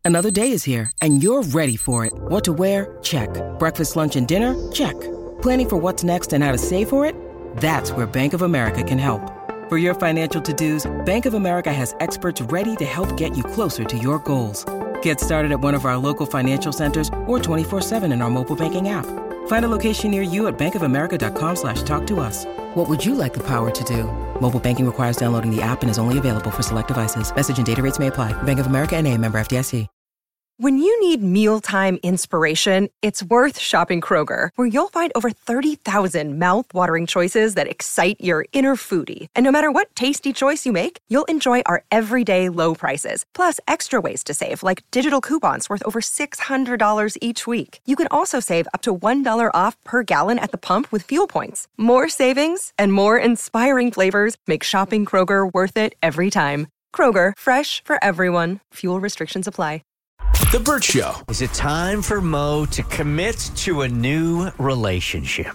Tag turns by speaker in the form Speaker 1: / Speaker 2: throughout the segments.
Speaker 1: Another day is here, and you're ready for it. What to wear? Check. Breakfast, lunch, and dinner? Check. Planning for what's next and how to save for it? That's where Bank of America can help. For your financial to-dos, Bank of America has experts ready to help get you closer to your goals. Get started at one of our local financial centers or 24/7 in our mobile banking app. Find a location near you at bankofamerica.com/talktous. What would you like the power to do? Mobile banking requires downloading the app and is only available for select devices. Message and data rates may apply. Bank of America N.A., member FDIC.
Speaker 2: When you need mealtime inspiration, it's worth shopping Kroger, where you'll find over 30,000 mouth-watering choices that excite your inner foodie. And no matter what tasty choice you make, you'll enjoy our everyday low prices, plus extra ways to save, like digital coupons worth over $600 each week. You can also save up to $1 off per gallon at the pump with fuel points. More savings and more inspiring flavors make shopping Kroger worth it every time. Kroger, fresh for everyone. Fuel restrictions apply.
Speaker 3: The Burt Show.
Speaker 4: Is it time for Mo to commit to a new relationship?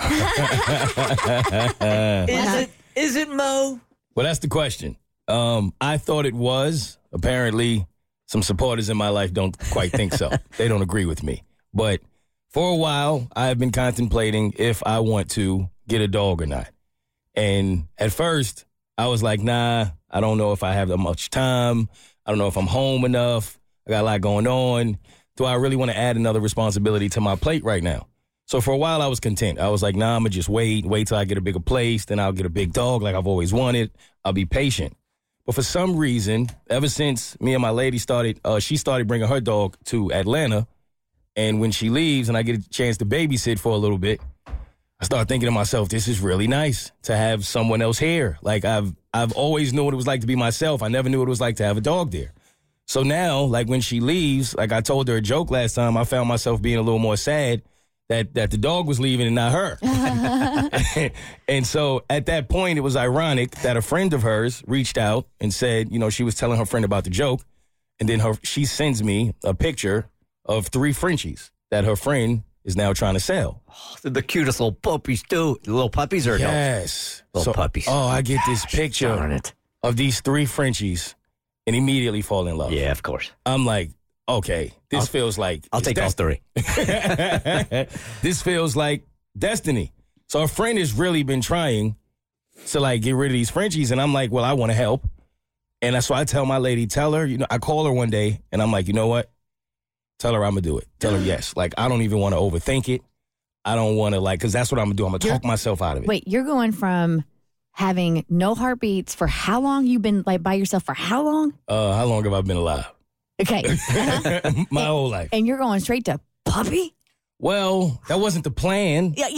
Speaker 4: Is it, Mo?
Speaker 5: Well, that's the question. I thought it was. Apparently, some supporters in my life don't quite think so. They don't agree with me. But for a while, I've been contemplating if I want to get a dog or not. And at first, I was like, nah, I don't know if I have that much time. I don't know if I'm home enough. I got a lot going on. Do I really want to add another responsibility to my plate right now? So for a while, I was content. I was like, nah, I'm going to just wait till I get a bigger place. Then I'll get a big dog like I've always wanted. I'll be patient. But for some reason, ever since me and my lady started, she started bringing her dog to Atlanta. And when she leaves and I get a chance to babysit for a little bit, I start thinking to myself, this is really nice to have someone else here. Like I've always knew what it was like to be myself. I never knew what it was like to have a dog there. So now, like when she leaves, like I told her a joke last time, I found myself being a little more sad that the dog was leaving and not her. And so at that point, it was ironic that a friend of hers reached out and said, you know, she was telling her friend about the joke. And then she sends me a picture of 3 Frenchies that her friend is now trying to sell.
Speaker 4: Oh, they're the cutest little puppies, too. Little puppies or
Speaker 5: yes.
Speaker 4: No? Little puppies.
Speaker 5: Oh, I get this picture of these 3 Frenchies and immediately fall in love.
Speaker 4: Yeah, of course.
Speaker 5: I'm like, okay, this feels like...
Speaker 4: I'll take all 3.
Speaker 5: This feels like destiny. So a friend has really been trying to, like, get rid of these Frenchies, and I'm like, well, I want to help. And so I tell my lady, tell her, you know, I call her one day, and I'm like, you know what? Tell her I'm going to do it. Tell her yes. Like, I don't even want to overthink it. I don't want to, like, because that's what I'm going to do. I'm going to talk myself out of it.
Speaker 6: Wait, you're going from having no heartbeats for how long? You've been, like, by yourself for how long?
Speaker 5: How long have I been alive?
Speaker 6: Okay.
Speaker 5: My whole life.
Speaker 6: And you're going straight to puppy?
Speaker 5: Well, that wasn't the plan.
Speaker 6: Yeah.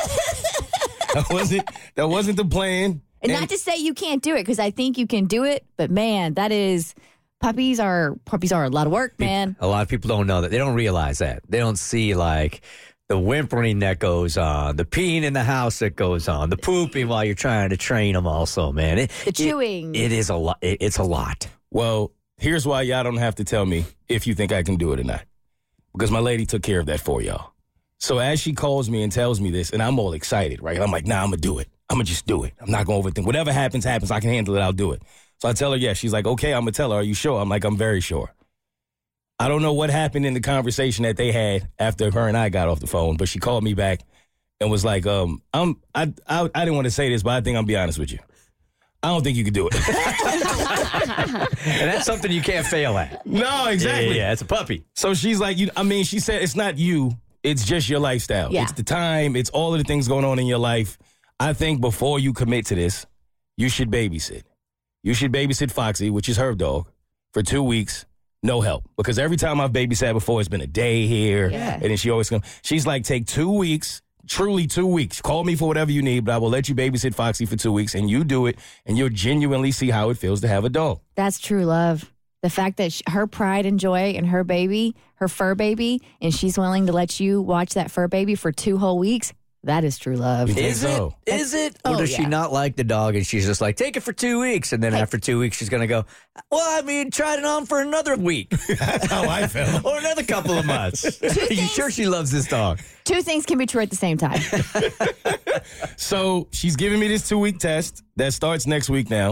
Speaker 5: That wasn't the plan.
Speaker 6: And not to say you can't do it, because I think you can do it, but man, puppies are a lot of work, man.
Speaker 4: A lot of people don't know that. They don't realize that. They don't see, like, the whimpering that goes on, the peeing in the house that goes on, the pooping while you're trying to train them also, man.
Speaker 6: The chewing.
Speaker 4: It is a lot. It's a lot.
Speaker 5: Well, here's why y'all don't have to tell me if you think I can do it or not. Because my lady took care of that for y'all. So as she calls me and tells me this, and I'm all excited, right? I'm like, nah, I'm going to do it. I'm going to just do it. I'm not going to overthink. Whatever happens, happens. I can handle it. I'll do it. So I tell her, yes. She's like, okay, I'm going to tell her. Are you sure? I'm like, I'm very sure. I don't know what happened in the conversation that they had after her and I got off the phone, but she called me back and was like, I didn't want to say this, but I think I'm be honest with you. I don't think you could do it.
Speaker 4: And that's something you can't fail at.
Speaker 5: No, exactly.
Speaker 4: Yeah, it's a puppy.
Speaker 5: So she's like, she said it's not you. It's just your lifestyle.
Speaker 6: Yeah.
Speaker 5: It's the time. It's all of the things going on in your life. I think before you commit to this, you should babysit. You should babysit Foxy, which is her dog, for 2 weeks, no help. Because every time I've babysat before, it's been a day here.
Speaker 6: Yeah.
Speaker 5: And then she always comes. She's like, take 2 weeks, truly 2 weeks. Call me for whatever you need, but I will let you babysit Foxy for 2 weeks. And you do it, and you'll genuinely see how it feels to have a dog.
Speaker 6: That's true love. The fact that her pride and joy in her baby, her fur baby, and she's willing to let you watch that fur baby for 2 whole weeks, that is true love.
Speaker 4: Is it? Or does she not like the dog and she's just like, take it for 2 weeks, and then after 2 weeks she's going to go, well, I mean, try it on for another week.
Speaker 5: That's how I felt.
Speaker 4: Or another couple of months. Are you sure she loves this dog?
Speaker 6: 2 things can be true at the same time.
Speaker 5: So she's giving me this 2-week test that starts next week now.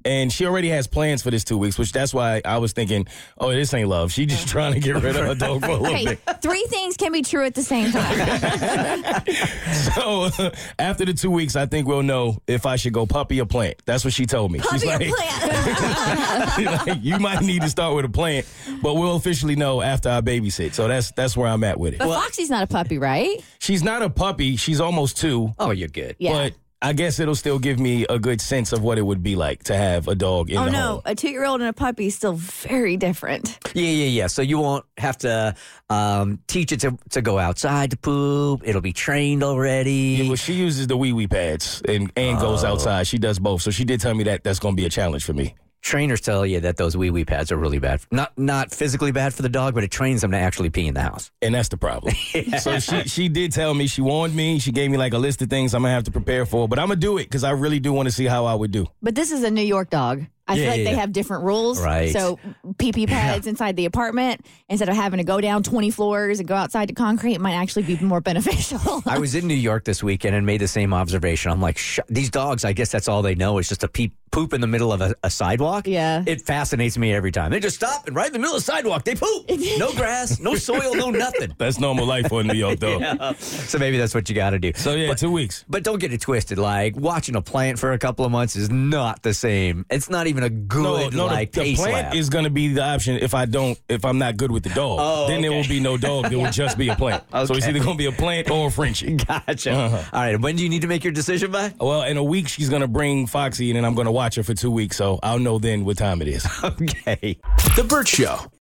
Speaker 5: And she already has plans for this 2 weeks, which that's why I was thinking, oh, this ain't love. She just trying to get rid of her dog for a little
Speaker 6: Hey,
Speaker 5: bit.
Speaker 6: 3 things can be true at the same time.
Speaker 5: So after the 2 weeks, I think we'll know if I should go puppy or plant. That's what she told me.
Speaker 6: Puppy
Speaker 5: She's
Speaker 6: or
Speaker 5: like,
Speaker 6: plant?
Speaker 5: like, you might need to start with a plant, but we'll officially know after I babysit. So that's where I'm at with it.
Speaker 6: But Foxy's not a puppy, right?
Speaker 5: She's not a puppy. She's almost 2.
Speaker 4: Oh, you're good.
Speaker 6: Yeah.
Speaker 5: But I guess it'll still give me a good sense of what it would be like to have a dog in
Speaker 6: Oh
Speaker 5: the
Speaker 6: no,
Speaker 5: home.
Speaker 6: a 2-year-old and a puppy is still very different.
Speaker 4: Yeah. So you won't have to teach it to go outside to poop. It'll be trained already.
Speaker 5: Yeah, well, she uses the wee-wee pads and goes outside. She does both. So she did tell me that that's going to be a challenge for me.
Speaker 4: Trainers tell you that those wee-wee pads are really bad. Not physically bad for the dog, but it trains them to actually pee in the house.
Speaker 5: And that's the problem. So she did tell me, she warned me, she gave me like a list of things I'm going to have to prepare for, but I'm going to do it because I really do want to see how I would do.
Speaker 6: But this is a New York dog. I feel like they have different rules.
Speaker 4: Right.
Speaker 6: So pee-pee pads inside the apartment, instead of having to go down 20 floors and go outside to concrete, might actually be more beneficial.
Speaker 4: I was in New York this weekend and made the same observation. I'm like, these dogs, I guess that's all they know is just to poop in the middle of a sidewalk.
Speaker 6: Yeah.
Speaker 4: It fascinates me every time. They just stop and right in the middle of the sidewalk, they poop. No grass, no soil, no nothing.
Speaker 5: That's normal life for a New York dog.
Speaker 4: Yeah. So maybe that's what you got to do.
Speaker 5: So yeah, 2 weeks.
Speaker 4: But don't get it twisted. Like watching a plant for a couple of months is not the same. It's not even a good
Speaker 5: the
Speaker 4: pace
Speaker 5: plant
Speaker 4: lab.
Speaker 5: is going to be the option if I'm not good with the dog.
Speaker 4: Oh,
Speaker 5: then there
Speaker 4: okay.
Speaker 5: will be no dog. There will just be a plant. So it's
Speaker 4: Okay.
Speaker 5: either going to be a plant or a Frenchie.
Speaker 4: Gotcha. All right. When do you need to make your decision by?
Speaker 5: Well, in a week, she's going to bring Foxy, and then I'm going to watch her for 2 weeks. So I'll know then what time it is.
Speaker 4: Okay.
Speaker 3: The Burt Show.